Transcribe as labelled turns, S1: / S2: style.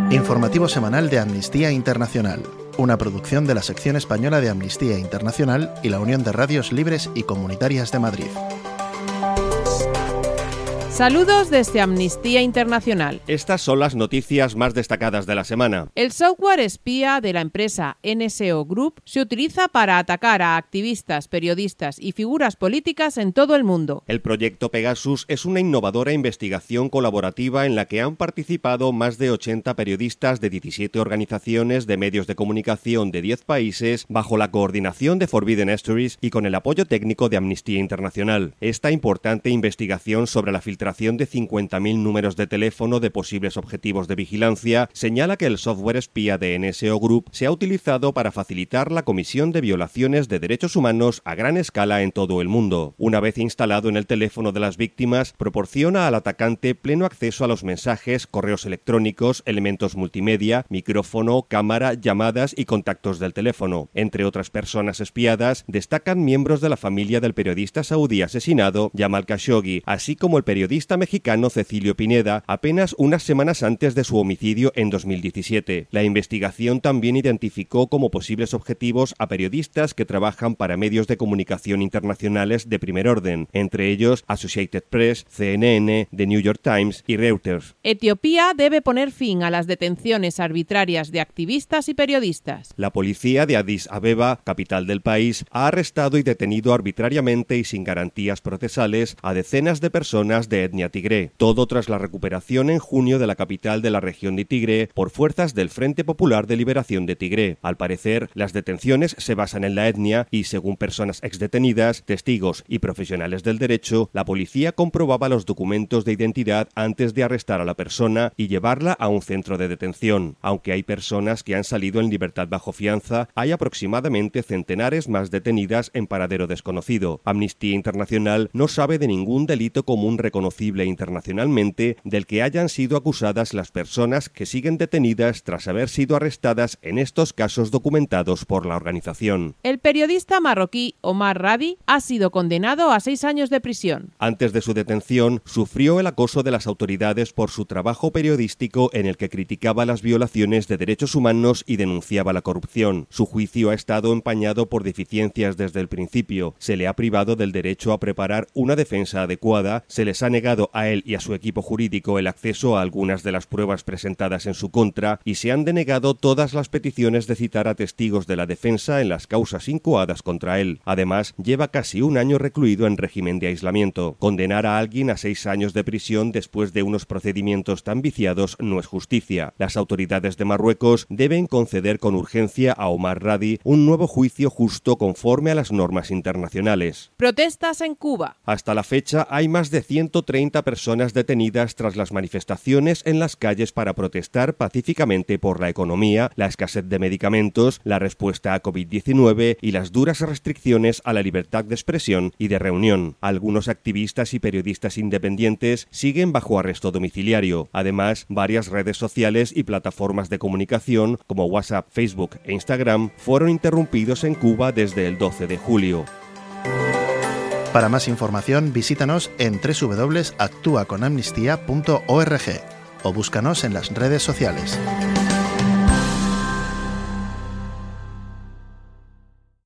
S1: Informativo semanal de Amnistía Internacional, una producción de la sección española de Amnistía Internacional y la Unión de Radios Libres y Comunitarias de Madrid.
S2: Saludos desde Amnistía Internacional.
S3: Estas son las noticias más destacadas de la semana.
S2: El software espía de la empresa NSO Group se utiliza para atacar a activistas, periodistas y figuras políticas en todo el mundo.
S3: El proyecto Pegasus es una innovadora investigación colaborativa en la que han participado más de 80 periodistas de 17 organizaciones de medios de comunicación de 10 países bajo la coordinación de Forbidden Stories y con el apoyo técnico de Amnistía Internacional. Esta importante investigación sobre la filtración de 50.000 números de teléfono de posibles objetivos de vigilancia señala que el software espía de NSO Group se ha utilizado para facilitar la comisión de violaciones de derechos humanos a gran escala en todo el mundo. Una vez instalado en el teléfono de las víctimas, proporciona al atacante pleno acceso a los mensajes, correos electrónicos, elementos multimedia, micrófono, cámara, llamadas y contactos del teléfono. Entre otras personas espiadas, destacan miembros de la familia del periodista saudí asesinado, Jamal Khashoggi, así como el periodista mexicano Cecilio Pineda, apenas unas semanas antes de su homicidio en 2017. La investigación también identificó como posibles objetivos a periodistas que trabajan para medios de comunicación internacionales de primer orden, entre ellos Associated Press, CNN, The New York Times y Reuters.
S2: Etiopía debe poner fin a las detenciones arbitrarias de activistas y periodistas.
S3: La policía de Addis Abeba, capital del país, ha arrestado y detenido arbitrariamente y sin garantías procesales a decenas de personas de etnia tigré, todo tras la recuperación en junio de la capital de la región de Tigré por fuerzas del Frente Popular de Liberación de Tigré. Al parecer, las detenciones se basan en la etnia y, según personas exdetenidas, testigos y profesionales del derecho, la policía comprobaba los documentos de identidad antes de arrestar a la persona y llevarla a un centro de detención. Aunque hay personas que han salido en libertad bajo fianza, hay aproximadamente centenares más detenidas en paradero desconocido. Amnistía Internacional no sabe de ningún delito común reconocible internacionalmente del que hayan sido acusadas las personas que siguen detenidas tras haber sido arrestadas en estos casos documentados por la organización.
S2: El periodista marroquí Omar Radi ha sido condenado a 6 años de prisión.
S3: Antes de su detención, sufrió el acoso de las autoridades por su trabajo periodístico en el que criticaba las violaciones de derechos humanos y denunciaba la corrupción. Su juicio ha estado empañado por deficiencias desde el principio. Se le ha privado del derecho a preparar una defensa adecuada, se les ha negado a él y a su equipo jurídico el acceso a algunas de las pruebas presentadas en su contra y se han denegado todas las peticiones de citar a testigos de la defensa en las causas incoadas contra él. Además, lleva casi un año recluido en régimen de aislamiento. Condenar a alguien a 6 años de prisión después de unos procedimientos tan viciados no es justicia. Las autoridades de Marruecos deben conceder con urgencia a Omar Radi un nuevo juicio justo conforme a las normas internacionales.
S2: Protestas en Cuba.
S3: Hasta la fecha hay más de 130 personas detenidas tras las manifestaciones en las calles para protestar pacíficamente por la economía, la escasez de medicamentos, la respuesta a COVID-19 y las duras restricciones a la libertad de expresión y de reunión. Algunos activistas y periodistas independientes siguen bajo arresto domiciliario. Además, varias redes sociales y plataformas de comunicación como WhatsApp, Facebook e Instagram fueron interrumpidos en Cuba desde el 12 de julio.
S1: Para más información, visítanos en www.actuaconamnistía.org o búscanos en las redes sociales.